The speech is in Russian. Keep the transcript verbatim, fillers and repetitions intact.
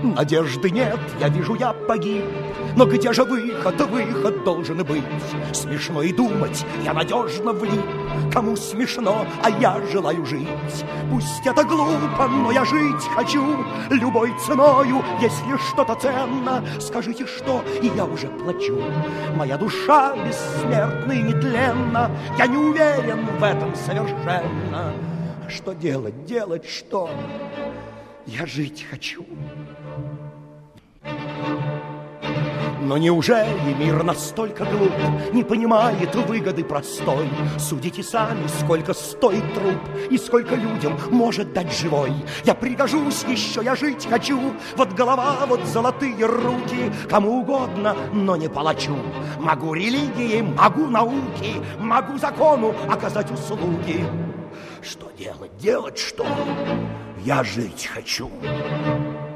Надежды нет, я вижу, я погиб. Но где же выход? Выход должен быть. Смешно и думать, я надежно влип. Кому смешно, а я желаю жить. Пусть это глупо, но я жить хочу. Любой ценою, если что-то ценно. Скажите, что, и я уже плачу. Моя душа бессмертна и нетленна. Я не уверен в этом совершенно. Что делать, делать что? Я жить хочу. Но неужели мир настолько глуп, не понимает выгоды простой? Судите сами, сколько стоит труп и сколько людям может дать живой. Я пригожусь еще, я жить хочу. Вот голова, вот золотые руки, кому угодно, но не палачу. Могу религии, могу науки, могу закону оказать услуги. Что делать, делать что? Я жить хочу.